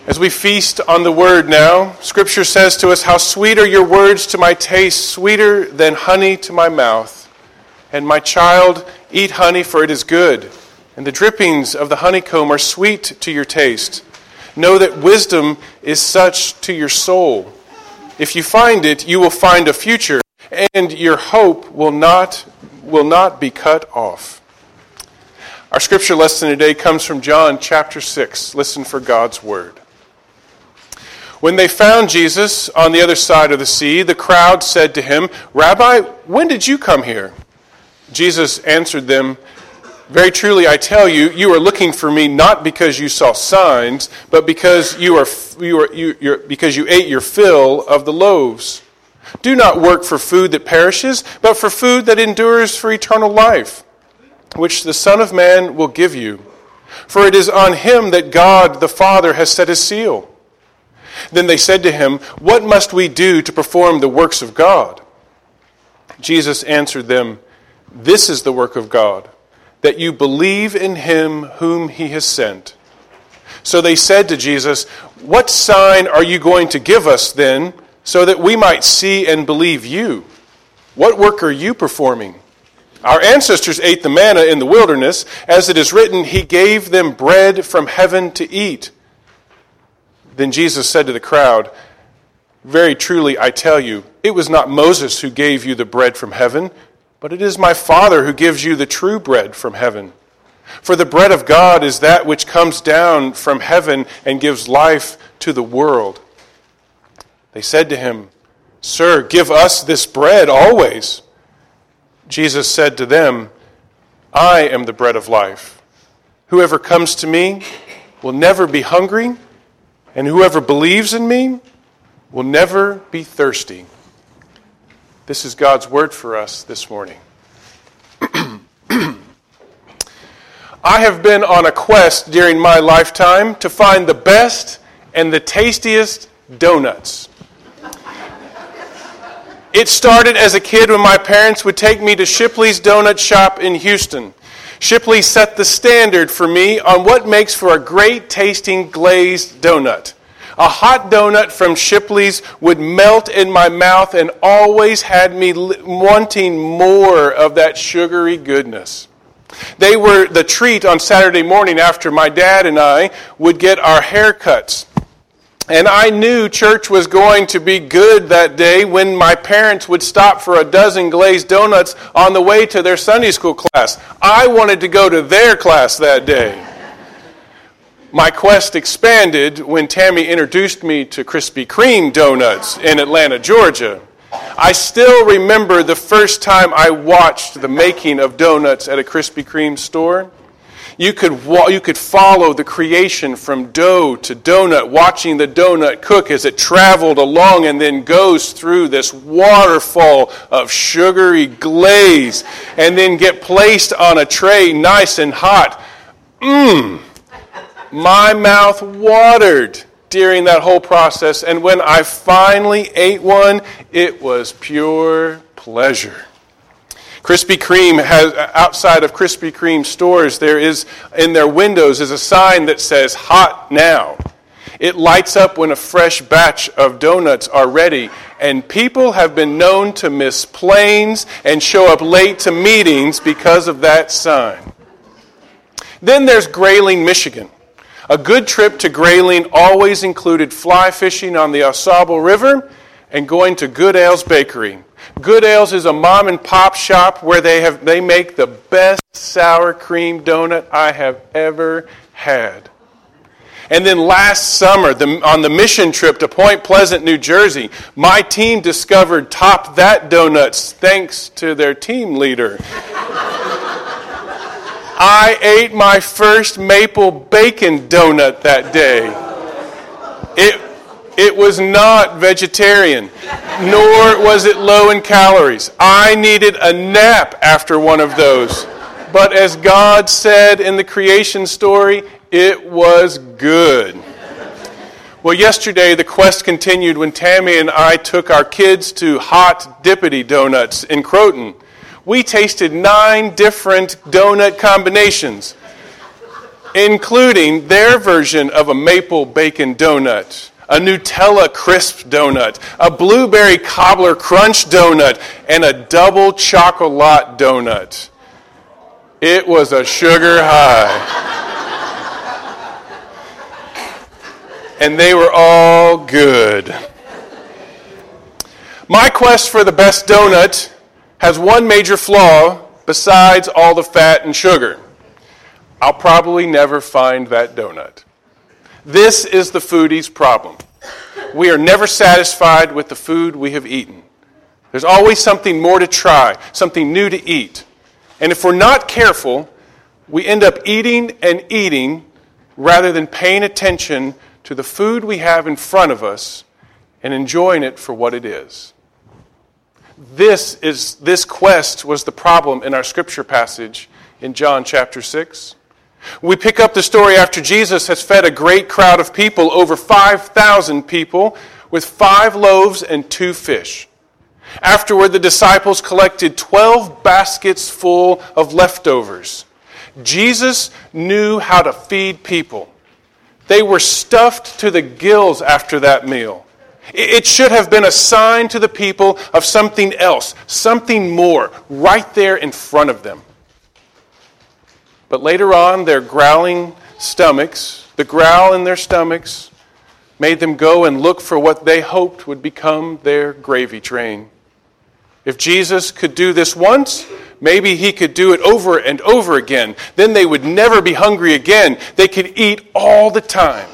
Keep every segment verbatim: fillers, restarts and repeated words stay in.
As we feast on the Word now, Scripture says to us, "How sweet are your words to my taste, sweeter than honey to my mouth. And my child, eat honey, for it is good, and the drippings of the honeycomb are sweet to your taste. Know that wisdom is such to your soul. If you find it, you will find a future, and your hope will not, will not be cut off." Our Scripture lesson today comes from John chapter six. Listen for God's Word. When they found Jesus on the other side of the sea, the crowd said to him, "Rabbi, when did you come here?" Jesus answered them, "Very truly I tell you, you are looking for me not because you saw signs, but because you are you are you you're, because you ate your fill of the loaves. Do not work for food that perishes, but for food that endures for eternal life, which the Son of Man will give you. For it is on him that God the Father has set his seal." Then they said to him, "What must we do to perform the works of God?" Jesus answered them, "This is the work of God, that you believe in him whom he has sent." So they said to Jesus, "What sign are you going to give us then, so that we might see and believe you? What work are you performing? Our ancestors ate the manna in the wilderness. As it is written, he gave them bread from heaven to eat." Then Jesus said to the crowd, "Very truly I tell you, it was not Moses who gave you the bread from heaven, but it is my Father who gives you the true bread from heaven. For the bread of God is that which comes down from heaven and gives life to the world." They said to him, "Sir, give us this bread always." Jesus said to them, "I am the bread of life. Whoever comes to me will never be hungry, and whoever believes in me will never be thirsty." This is God's word for us this morning. I have been on a quest during my lifetime to find the best and the tastiest donuts. It started as a kid when my parents would take me to Shipley's Donut Shop in Houston. Shipley set the standard for me on what makes for a great tasting glazed donut. A hot donut from Shipley's would melt in my mouth and always had me wanting more of that sugary goodness. They were the treat on Saturday morning after my dad and I would get our haircuts. And I knew church was going to be good that day when my parents would stop for a dozen glazed donuts on the way to their Sunday school class. I wanted to go to their class that day. My quest expanded when Tammy introduced me to Krispy Kreme donuts in Atlanta, Georgia. I still remember the first time I watched the making of donuts at a Krispy Kreme store. You could you could follow the creation from dough to donut, watching the donut cook as it traveled along and then goes through this waterfall of sugary glaze and then get placed on a tray nice and hot. Mmm! My mouth watered during that whole process, and when I finally ate one, it was pure pleasure. Krispy Kreme has, outside of Krispy Kreme stores, there is, in their windows, is a sign that says, "Hot now." It lights up when a fresh batch of donuts are ready, and people have been known to miss planes and show up late to meetings because of that sign. Then there's Grayling, Michigan. A good trip to Grayling always included fly fishing on the AuSable River and going to Good Ale's Bakery. Good Ale's is a mom and pop shop where they have they make the best sour cream donut I have ever had. And then last summer, the, on the mission trip to Point Pleasant, New Jersey, my team discovered Top That Donuts thanks to their team leader. I ate my first maple bacon donut that day. It It was not vegetarian, nor was it low in calories. I needed a nap after one of those. But as God said in the creation story, it was good. Well, yesterday the quest continued when Tammy and I took our kids to Hot Dippity Donuts in Croton. We tasted nine different donut combinations. including their version of a maple bacon donut, a Nutella crisp donut, a blueberry cobbler crunch donut, and a double chocolate donut. It was a sugar high. And they were all good. My quest for the best donut has one major flaw besides all the fat and sugar. I'll probably never find that donut. This is the foodie's problem. We are never satisfied with the food we have eaten. There's always something more to try, something new to eat. And if we're not careful, we end up eating and eating rather than paying attention to the food we have in front of us and enjoying it for what it is. This is this quest was the problem in our scripture passage in John chapter six. We pick up the story after Jesus has fed a great crowd of people, over five thousand people, with five loaves and two fish. Afterward, the disciples collected twelve baskets full of leftovers. Jesus knew how to feed people. They were stuffed to the gills after that meal. It should have been a sign to the people of something else, something more, right there in front of them. But later on, their growling stomachs, the growl in their stomachs, made them go and look for what they hoped would become their gravy train. If Jesus could do this once, maybe he could do it over and over again. Then they would never be hungry again. They could eat all the time.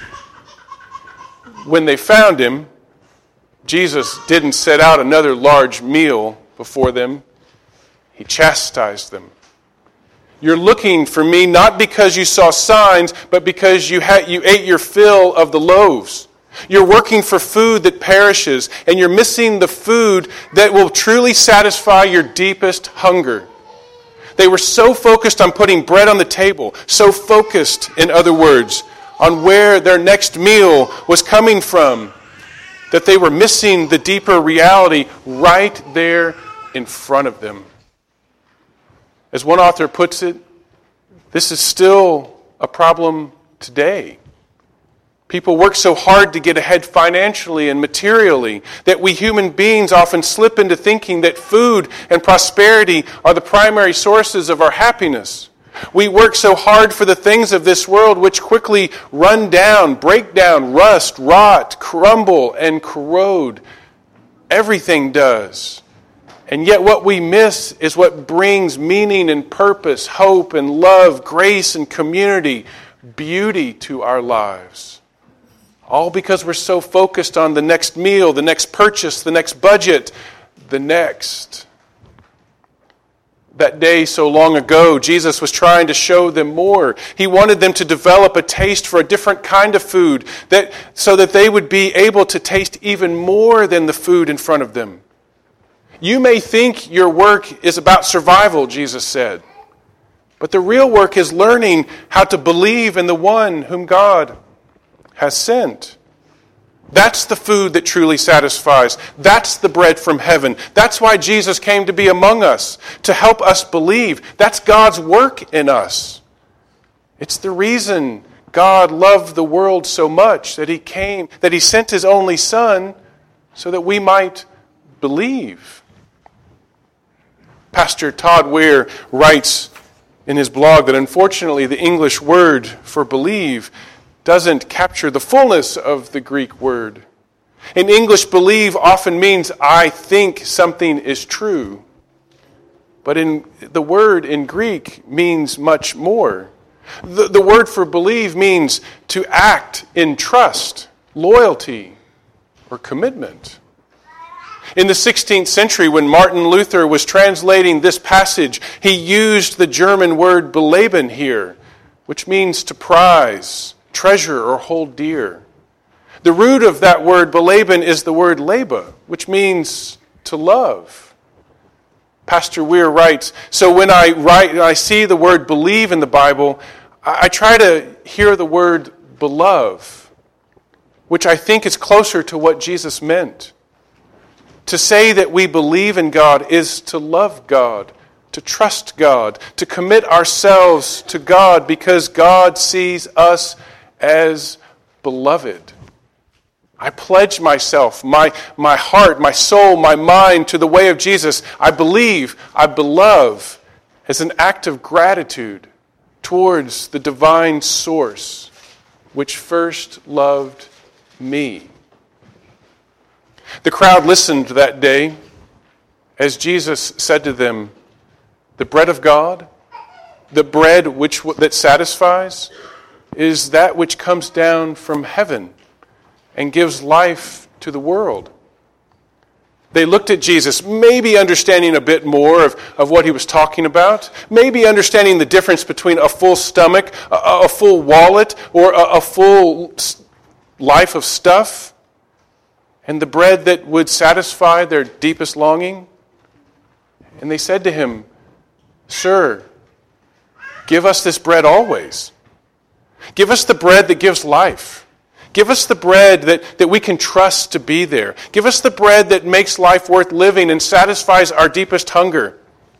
When they found him, Jesus didn't set out another large meal before them. He chastised them. You're looking for me not because you saw signs, but because you had, you ate your fill of the loaves. You're working for food that perishes, and you're missing the food that will truly satisfy your deepest hunger. They were so focused on putting bread on the table, so focused, in other words, on where their next meal was coming from, that they were missing the deeper reality right there in front of them. As one author puts it, this is still a problem today. People work so hard to get ahead financially and materially that we human beings often slip into thinking that food and prosperity are the primary sources of our happiness. We work so hard for the things of this world which quickly run down, break down, rust, rot, crumble, and corrode. Everything does. And yet what we miss is what brings meaning and purpose, hope and love, grace and community, beauty to our lives. All because we're so focused on the next meal, the next purchase, the next budget, the next. That day so long ago, Jesus was trying to show them more. He wanted them to develop a taste for a different kind of food, that so that they would be able to taste even more than the food in front of them. You may think your work is about survival, Jesus said. But the real work is learning how to believe in the one whom God has sent. That's the food that truly satisfies. That's the bread from heaven. That's why Jesus came to be among us, to help us believe. That's God's work in us. It's the reason God loved the world so much that He came, that He sent His only Son so that we might believe. Pastor Todd Weir writes in his blog that unfortunately the English word for believe doesn't capture the fullness of the Greek word. In English, believe often means I think something is true. But in the word in Greek means much more. The, the word for believe means to act in trust, loyalty, or commitment. In the sixteenth century, when Martin Luther was translating this passage, he used the German word beleben here, which means to prize, treasure, or hold dear. The root of that word beleben is the word leba, which means to love. Pastor Weir writes, so when I write, I see the word believe in the Bible, I try to hear the word belove, which I think is closer to what Jesus meant. To say that we believe in God is to love God to trust God, to commit ourselves to God because God sees us as beloved. I pledge myself, my, my heart, my soul, my mind to the way of Jesus. I believe, I beloved, as an act of gratitude towards the divine source which first loved me. The crowd listened that day as Jesus said to them, the bread of God, the bread which that satisfies, is that which comes down from heaven and gives life to the world. They looked at Jesus, maybe understanding a bit more of, of what he was talking about, maybe understanding the difference between a full stomach, a, a full wallet, or a, a full life of stuff, and the bread that would satisfy their deepest longing. And they said to him, Sir, give us this bread always. Give us the bread that gives life. Give us the bread that, that we can trust to be there. Give us the bread that makes life worth living and satisfies our deepest hunger.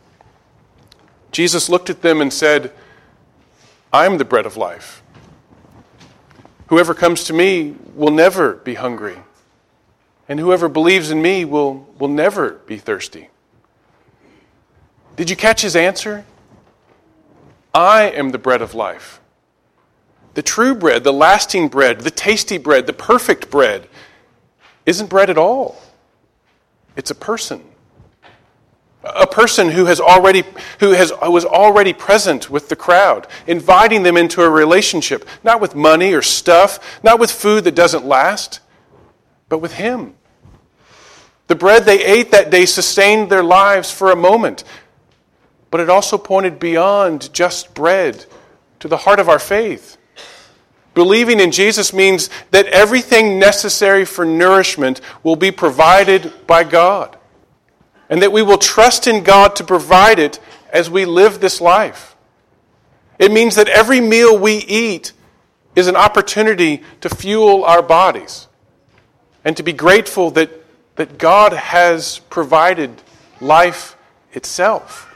Jesus looked at them and said, I am the bread of life. Whoever comes to me will never be hungry, and whoever believes in me will, will never be thirsty. Did you catch his answer? I am the bread of life. The true bread, the lasting bread, the tasty bread, the perfect bread, isn't bread at all. It's a person. A person who has already who has who was already present with the crowd, inviting them into a relationship, not with money or stuff, not with food that doesn't last, but with him. The bread they ate that day sustained their lives for a moment, but it also pointed beyond just bread to the heart of our faith. Believing in Jesus means that everything necessary for nourishment will be provided by God, and that we will trust in God to provide it as we live this life. It means that every meal we eat is an opportunity to fuel our bodies and to be grateful that, that God has provided life itself.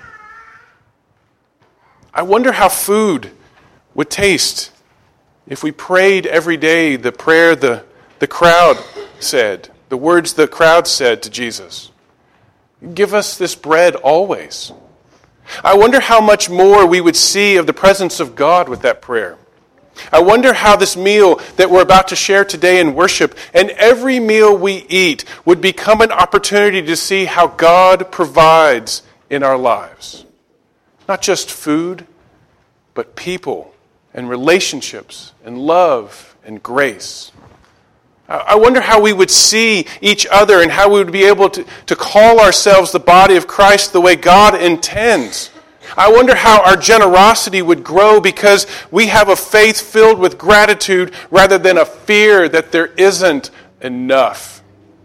I wonder how food would taste if we prayed every day the prayer the, the crowd said, the words the crowd said to Jesus. Give us this bread always. I wonder how much more we would see of the presence of God with that prayer. I wonder how this meal that we're about to share today in worship and every meal we eat would become an opportunity to see how God provides in our lives. Not just food, but people and relationships and love and grace. I wonder how we would see each other and how we would be able to, to call ourselves the body of Christ the way God intends. I wonder how our generosity would grow because we have a faith filled with gratitude rather than a fear that there isn't enough.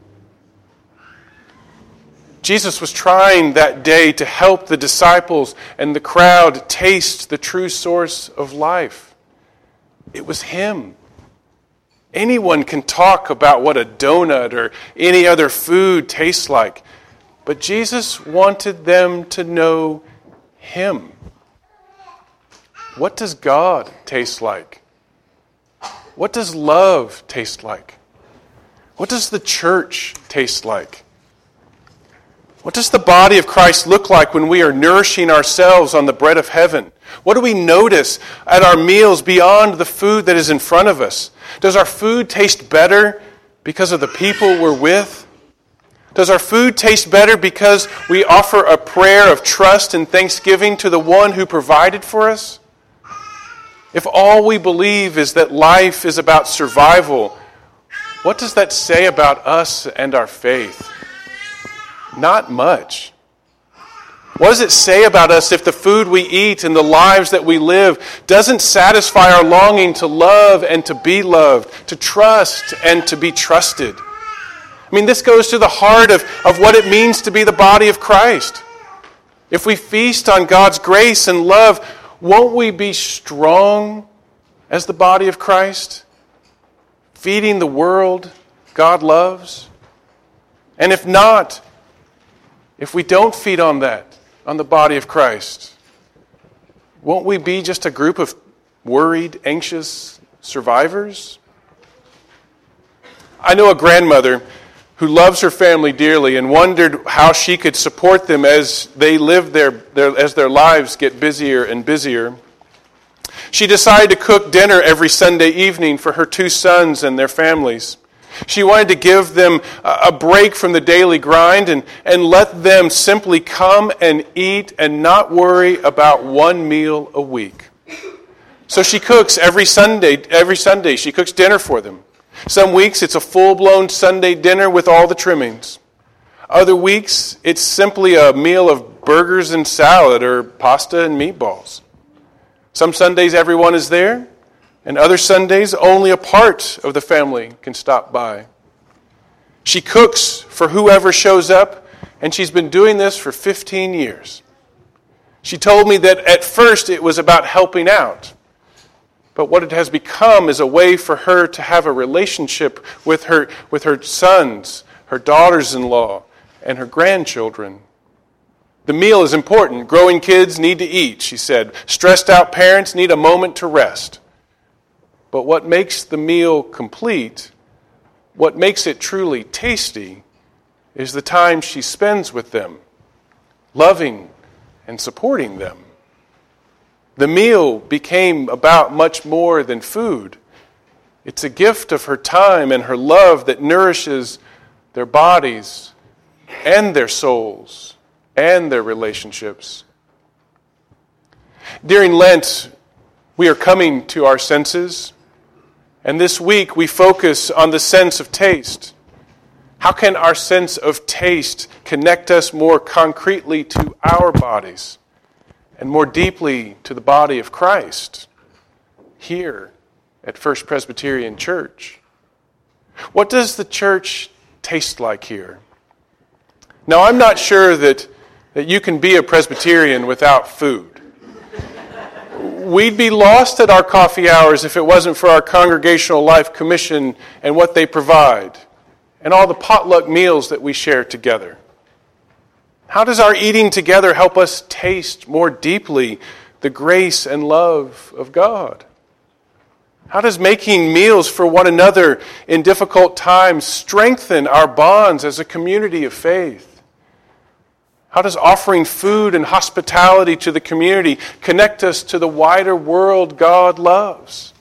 Jesus was trying that day to help the disciples and the crowd taste the true source of life. It was him. Anyone can talk about what a donut or any other food tastes like, but Jesus wanted them to know him. What does God taste like? What does love taste like? What does the church taste like? What does the body of Christ look like when we are nourishing ourselves on the bread of heaven? What do we notice at our meals beyond the food that is in front of us? Does our food taste better because of the people we're with? Does our food taste better because we offer a prayer of trust and thanksgiving to the one who provided for us? If all we believe is that life is about survival, what does that say about us and our faith? Not much. What does it say about us if the food we eat and the lives that we live doesn't satisfy our longing to love and to be loved, to trust and to be trusted? I mean, this goes to the heart of, of what it means to be the body of Christ. If we feast on God's grace and love, won't we be strong as the body of Christ, feeding the world God loves? And if not, if we don't feed on that, on the body of Christ, won't we be just a group of worried, anxious survivors? I know a grandmother who loves her family dearly and wondered how she could support them as they live their, their as their lives get busier and busier. She decided to cook dinner every Sunday evening for her two sons and their families. She wanted to give them a break from the daily grind and, and let them simply come and eat and not worry about one meal a week. So she cooks every Sunday, every Sunday she cooks dinner for them. Some weeks it's a full-blown Sunday dinner with all the trimmings. Other weeks it's simply a meal of burgers and salad or pasta and meatballs. Some Sundays everyone is there, and other Sundays only a part of the family can stop by. She cooks for whoever shows up, and she's been doing this for fifteen years. She told me that at first it was about helping out, but what it has become is a way for her to have a relationship with her, with her sons, her daughters-in-law, and her grandchildren. The meal is important. Growing kids need to eat, she said. Stressed out parents need a moment to rest. But what makes the meal complete, what makes it truly tasty, is the time she spends with them, loving and supporting them. The meal became about much more than food. It's a gift of her time and her love that nourishes their bodies and their souls and their relationships. During Lent, we are coming to our senses, and this week we focus on the sense of taste. How can our sense of taste connect us more concretely to our bodies and more deeply to the body of Christ here at First Presbyterian Church? What does the church taste like here? Now, I'm not sure that that you can be a Presbyterian without food. We'd be lost at our coffee hours if it wasn't for our Congregational Life Commission and what they provide, and all the potluck meals that we share together. How does our eating together help us taste more deeply the grace and love of God? How does making meals for one another in difficult times strengthen our bonds as a community of faith? How does offering food and hospitality to the community connect us to the wider world God loves?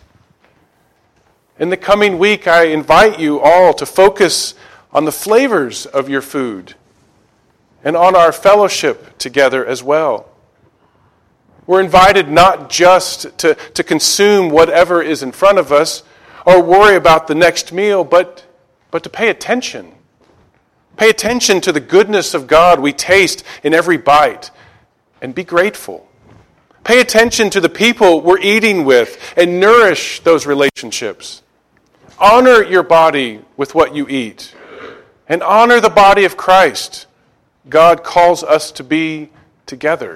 In the coming week, I invite you all to focus on the flavors of your food and on our fellowship together as well. We're invited not just to, to consume whatever is in front of us or worry about the next meal, but, but to pay attention. Pay attention to the goodness of God we taste in every bite and be grateful. Pay attention to the people we're eating with and nourish those relationships. Honor your body with what you eat and honor the body of Christ God calls us to be together.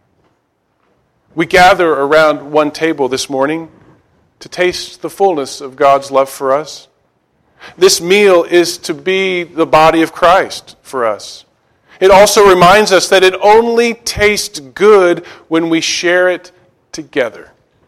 We gather around one table this morning to taste the fullness of God's love for us. This meal is to be the body of Christ for us. It also reminds us that it only tastes good when we share it together.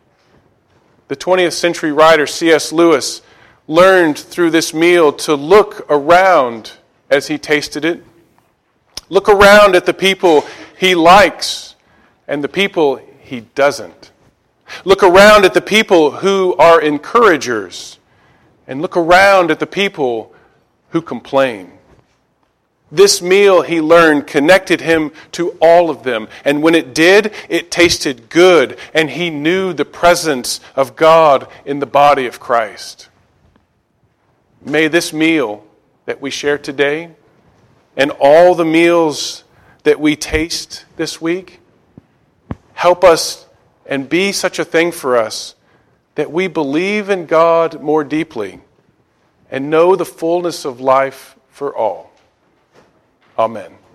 The twentieth century writer C S Lewis learned through this meal to look around as he tasted it. Look around at the people he likes and the people he doesn't. Look around at the people who are encouragers. And look around at the people who complain. This meal, he learned, connected him to all of them. And when it did, it tasted good. And he knew the presence of God in the body of Christ. May this meal that we share today and all the meals that we taste this week help us and be such a thing for us that we believe in God more deeply and know the fullness of life for all. Amen.